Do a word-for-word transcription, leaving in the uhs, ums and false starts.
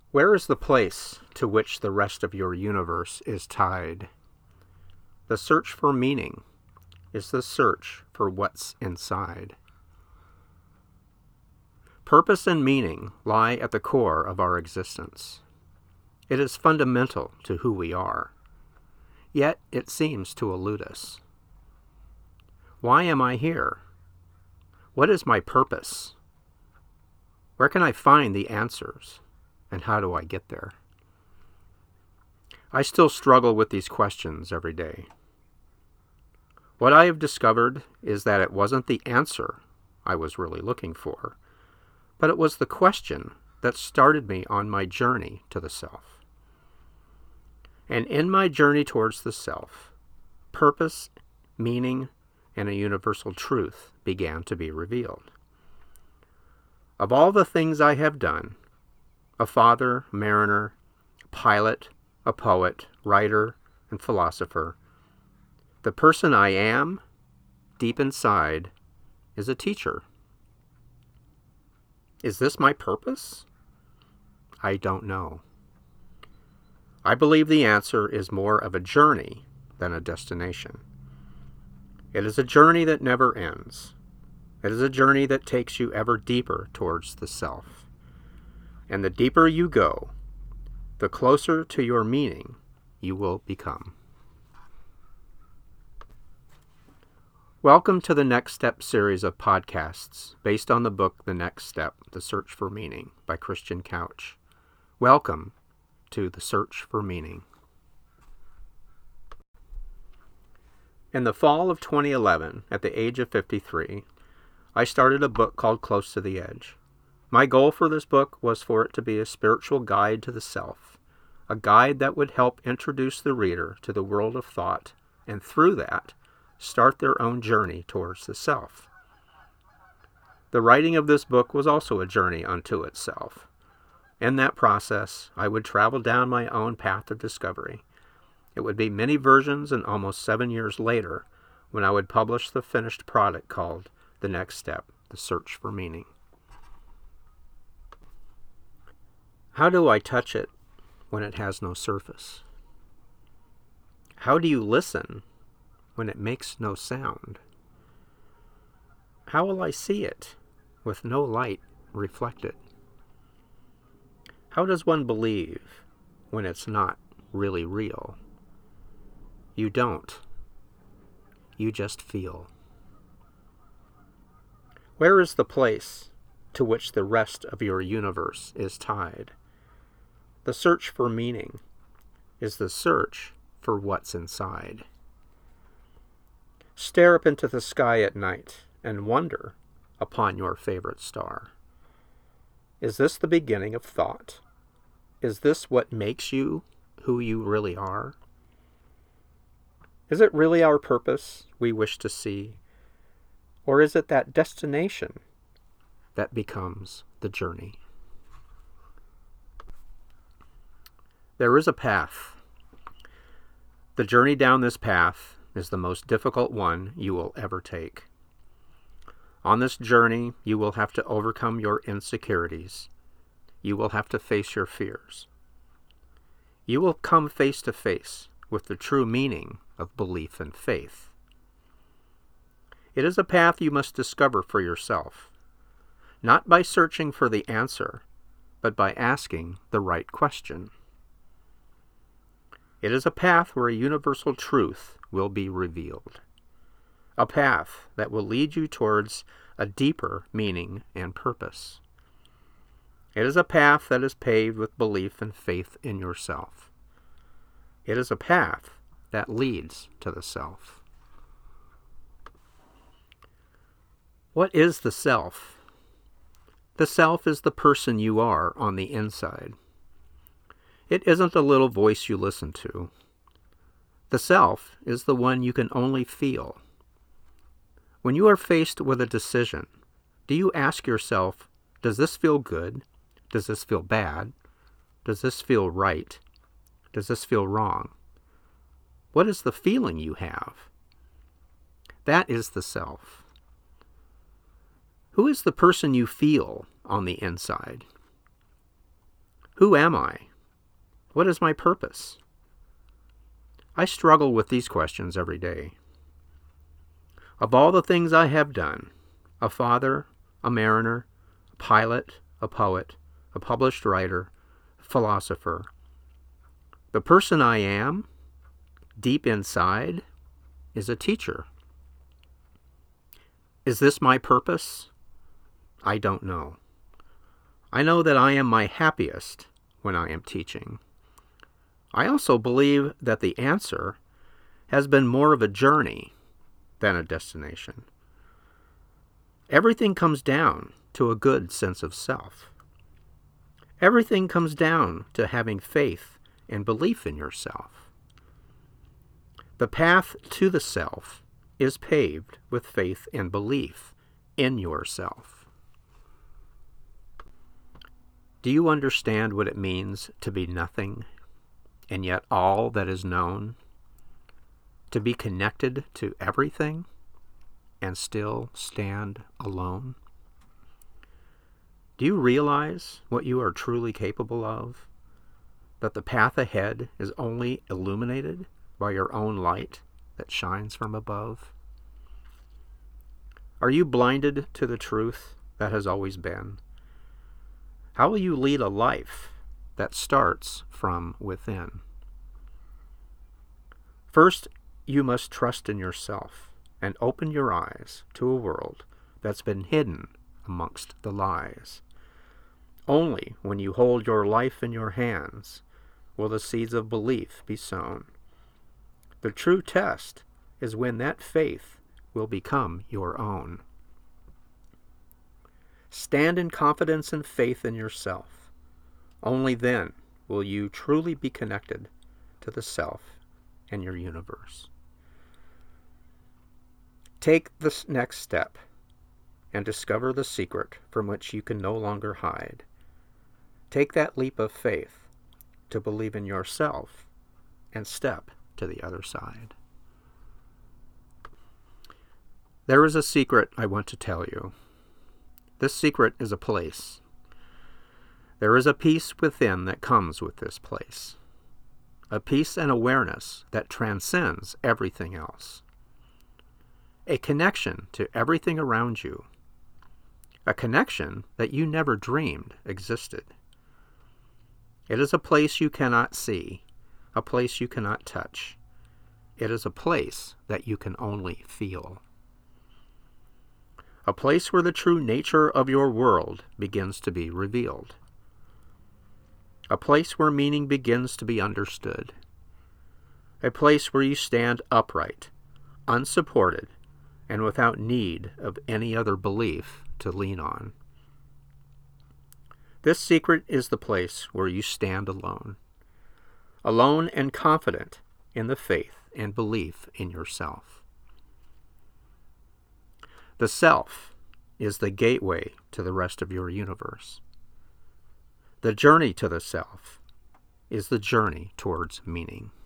Where is the place to which the rest of your universe is tied? The search for meaning is the search for what's inside. Purpose and meaning lie at the core of our existence. It is fundamental to who we are, yet it seems to elude us. Why am I here? What is my purpose? Where can I find the answers, and how do I get there? I still struggle with these questions every day. What I have discovered is that it wasn't the answer I was really looking for, but it was the question that started me on my journey to the self. And in my journey towards the self, purpose, meaning, and a universal truth began to be revealed. Of all the things I have done, a father, mariner, pilot, a poet, writer, and philosopher, the person I am, deep inside, is a teacher. Is this my purpose? I don't know. I believe the answer is more of a journey than a destination. It is a journey that never ends. It is a journey that takes you ever deeper towards the self. And the deeper you go, the closer to your meaning you will become. Welcome to the Next Step series of podcasts based on the book The Next Step, The Search for Meaning by Christian Couch. Welcome to The Search for Meaning. In the fall of twenty eleven, at the age of fifty-three, I started a book called Close to the Edge. My goal for this book was for it to be a spiritual guide to the self, a guide that would help introduce the reader to the world of thought, and through that, start their own journey towards the self. The writing of this book was also a journey unto itself. In that process, I would travel down my own path of discovery. It would be many versions, and almost seven years later, when I would publish the finished product called The Next Step, The Search for Meaning. How do I touch it when it has no surface? How do you listen when it makes no sound? How will I see it with no light reflected? How does one believe when it's not really real? You don't. You just feel. Where is the place to which the rest of your universe is tied? The search for meaning is the search for what's inside. Stare up into the sky at night and wonder upon your favorite star. Is this the beginning of thought? Is this what makes you who you really are? Is it really our purpose we wish to see? Or is it that destination that becomes the journey? There is a path. The journey down this path is the most difficult one you will ever take. On this journey, you will have to overcome your insecurities. You will have to face your fears. You will come face to face with the true meaning of belief and faith. It is a path you must discover for yourself, not by searching for the answer, but by asking the right question. It is a path where a universal truth will be revealed, a path that will lead you towards a deeper meaning and purpose. It is a path that is paved with belief and faith in yourself. It is a path that leads to the self. What is the self? The self is the person you are on the inside. It isn't a little voice you listen to. The self is the one you can only feel. When you are faced with a decision, do you ask yourself, does this feel good? Does this feel bad? Does this feel right? Does this feel wrong? What is the feeling you have? That is the self. Who is the person you feel on the inside? Who am I? What is my purpose? I struggle with these questions every day. Of all the things I have done, a father, a mariner, a pilot, a poet, a published writer, philosopher, the person I am, deep inside, is a teacher. Is this my purpose? I don't know. I know that I am my happiest when I am teaching. I also believe that the answer has been more of a journey than a destination. Everything comes down to a good sense of self. Everything comes down to having faith and belief in yourself. The path to the self is paved with faith and belief in yourself. Do you understand what it means to be nothing, and yet all that is known? To be connected to everything, and still stand alone? Do you realize what you are truly capable of? That the path ahead is only illuminated by your own light that shines from above? Are you blinded to the truth that has always been? How will you lead a life that starts from within? First, you must trust in yourself and open your eyes to a world that's been hidden amongst the lies. Only when you hold your life in your hands will the seeds of belief be sown. The true test is when that faith will become your own. Stand in confidence and faith in yourself. Only then will you truly be connected to the self and your universe. Take the next step and discover the secret from which you can no longer hide. Take that leap of faith to believe in yourself and step to the other side. There is a secret I want to tell you. This secret is a place. There is a peace within that comes with this place. A peace and awareness that transcends everything else. A connection to everything around you. A connection that you never dreamed existed. It is a place you cannot see, a place you cannot touch. It is a place that you can only feel. A place where the true nature of your world begins to be revealed. A place where meaning begins to be understood. A place where you stand upright, unsupported, and without need of any other belief to lean on. This secret is the place where you stand alone. Alone and confident in the faith and belief in yourself. The self is the gateway to the rest of your universe. The journey to the self is the journey towards meaning.